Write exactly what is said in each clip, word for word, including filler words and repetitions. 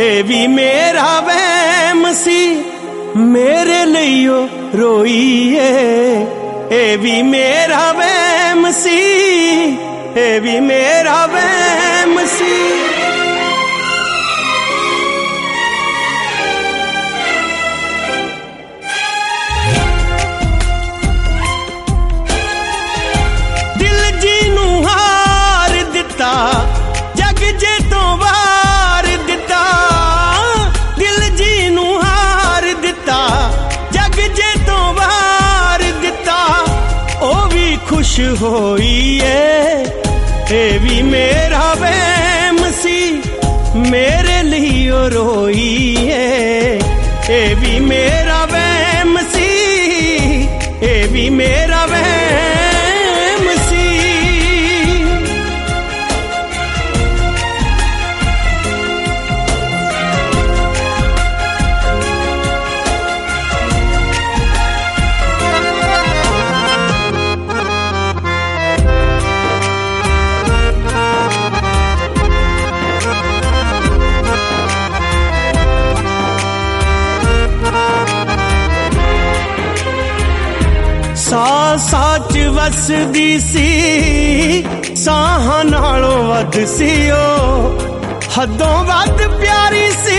ए भी मेरा वहम सी मेरे लियो रोईए, ए भी मेरा वहम सी, ए भी मेरा वहम सी। दिल जी नू हार दिता जग जे तो वार दिता, दिल जी नू हार दिता जग जे तो वार दिता, ओ भी खुश होईए, ए भी मेरा वहम सी मेरे लियो रोईए, ए भी मेरा वहम सी, ए भी मेरा वहम सी। ਸਾਹ ਚ ਵਸਦੀ ਸੀ ਸਾਹਾਂ ਨਾਲੋਂ ਵੱਧ ਸੀ ਉਹ, ਹੱਦੋਂ ਵੱਧ ਪਿਆਰੀ ਸੀ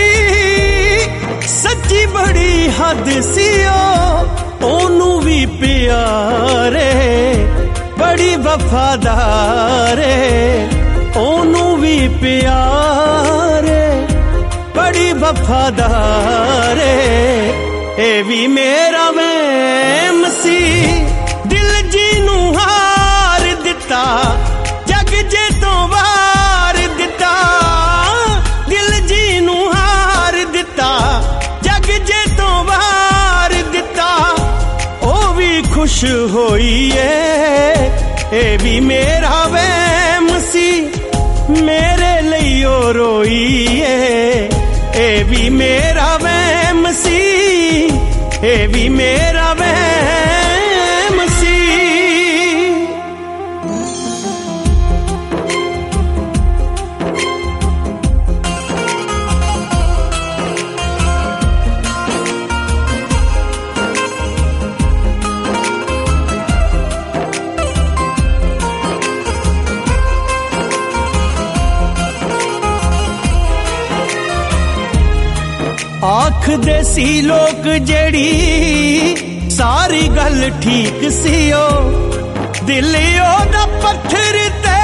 ਸੱਚੀ ਬੜੀ ਹੱਦ ਸੀ ਉਹ, ਉਹਨੂੰ ਵੀ ਪਿਆਰੇ ਬੜੀ ਵਫਾਦਾਰੇ, ਉਹਨੂੰ ਵੀ ਪਿਆਰੇ ਬੜੀ ਵਫਾਦਾਰੇ, ਇਹ ਵੀ ਮੇਰਾ ਵਹਿਮ ਸੀ ਦਿਲ ਜੀ ਨੂੰ ਹਾਰ ਦਿੱਤਾ ਜਗ ਜੇ ਤੋਂ ਵਾਰ ਦਿੱਤਾ, ਦਿਲ ਜੀ ਨੂੰ ਹਾਰ ਦਿੱਤਾ ਜਗ ਜੇ ਤੋਂ ਵਾਰ ਦਿੱਤਾ, ਉਹ ਵੀ ਖੁਸ਼ ਹੋਈਏ, ਇਹ ਵੀ ਮੇਰਾ ਵਹਿਮ ਸੀ ਮੇਰੇ ਲਈ ਉਹ ਰੋਈਏ, ਇਹ ਵੀ ਮੇਰਾ ਵਹਿਮ ਸੀ, ਇਹ ਵੀ ਮੇਰਾ ਵਹਿਮ ਸੀ। ਆਖਦੇ ਸੀ ਲੋਕ ਜਿਹੜੀ ਸਾਰੀ ਗੱਲ ਠੀਕ ਸੀ ਉਹ, ਦਿਲ ਉਹਦਾ ਪੱਥਰ ਤੇ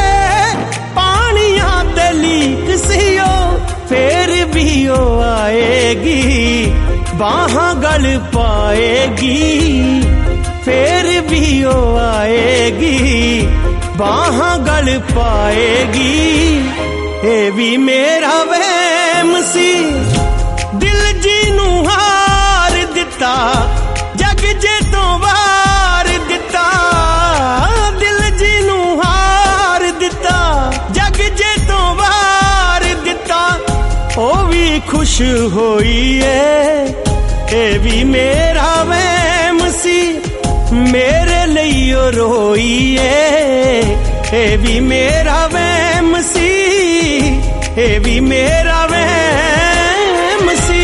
ਪਾਣੀਆਂ ਤੇ ਲੀਕ ਸੀ ਉਹ, ਫੇਰ ਵੀ ਉਹ ਆਏਗੀ ਬਾਹਾਂ ਗਲ ਪਾਏਗੀ, ਫੇਰ ਵੀ ਉਹ ਆਏਗੀ ਬਾਹਾਂ ਗਲ ਪਾਏਗੀ, ਇਹ ਵੀ ਮੇਰਾ ਵਹਿਮ ਸੀ ਦਿਲ ਜੀ ਨੂੰ ਹਾਰ ਦਿੱਤਾ ਜਗ ਜੇ ਤੋਂ ਵਾਰ ਦਿੱਤਾ, ਦਿਲ ਜੀ ਨੂੰ ਹਾਰ ਦਿੱਤਾ ਜਗ ਜੇ ਤੋਂ ਵਾਰ ਦਿੱਤਾ, ਉਹ ਵੀ ਖੁਸ਼ ਹੋਈਏ, ਇਹ ਵੀ ਮੇਰਾ ਵਹਿਮ ਸੀ ਮੇਰੇ ਲਈ ਉਹ ਰੋਈਏ, ਇਹ ਵੀ ਮੇਰਾ ਵਹਿਮ ਸੀ, ਇਹ ਵੀ ਮੇਰਾ ਵਹਿਮ ਸੀ।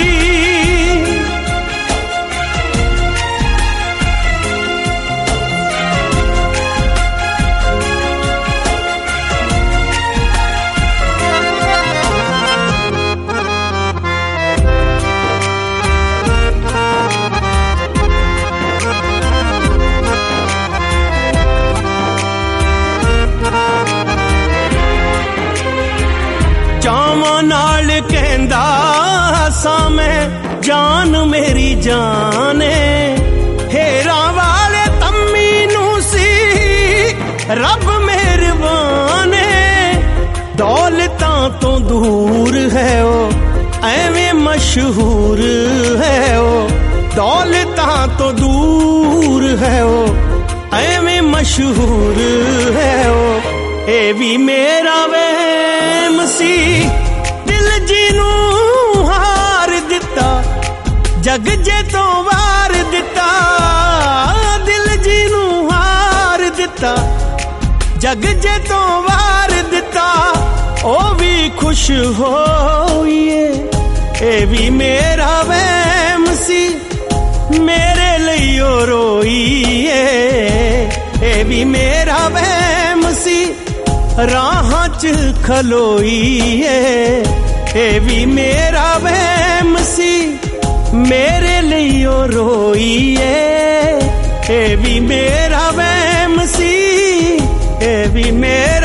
ਚਾਵਾਂ ਨਾਲ ਕਹਿੰਦਾ ਸਾਂ ਮੈਂ ਜਾਨ ਮੇਰੀ ਜਾਨ ਏ, ਹੇਰਾਂ ਵਾਲੇ ਤੰਮੀ ਨੂੰ ਸੀ ਰੱਬ ਮਿਹਰਬਾਨ ਏ, ਦੌਲਤਾਂ ਤੋਂ ਦੂਰ ਹੈ ਉਹ ਐਵੇਂ ਮਸ਼ਹੂਰ ਹੈ ਉਹ, ਦੌਲਤਾਂ ਤੋਂ ਦੂਰ ਹੈ ਉਹ ਐਵੇਂ ਮਸ਼ਹੂਰ ਹੈ ਉਹ, ਇਹ ਵੀ ਮੇਰਾ ਵਹਿਮ ਸੀ ਦਿਲ ਜੀ ਨੂੰ ਹਾਰ ਦਿੱਤਾ ਜਗ ਜੇ ਤੋਂ ਵਾਰ ਦਿੱਤਾ, ਦਿਲ ਜੀ ਨੂੰ ਹਾਰ ਦਿੱਤਾ ਜਗ ਜੇ ਤੋਂ ਵਾਰ ਦਿੱਤਾ, ਉਹ ਵੀ ਖੁਸ਼ ਹੋਈਏ। ਇਹ ਵੀ ਮੇਰਾ ਵਹਿਮ ਸੀ, ਮੇਰੇ ਲਈ ਉਹ ਰੋਈਏ। ਇਹ ਵੀ ਮੇਰਾ ਵਹਿਮ ਸੀ, ਰਾਹਾਂ 'ਚ ਖਲੋਈਏ। ਇਹ ਵੀ ਮੇਰਾ ਵਹਿਮ ਸੀ, ਮੇਰੇ ਲਈ ਉਹ ਰੋਈਏ। ਇਹ ਵੀ ਮੇਰਾ ਵਹਿਮ ਸੀ, ਇਹ ਵੀ ਮੇਰਾ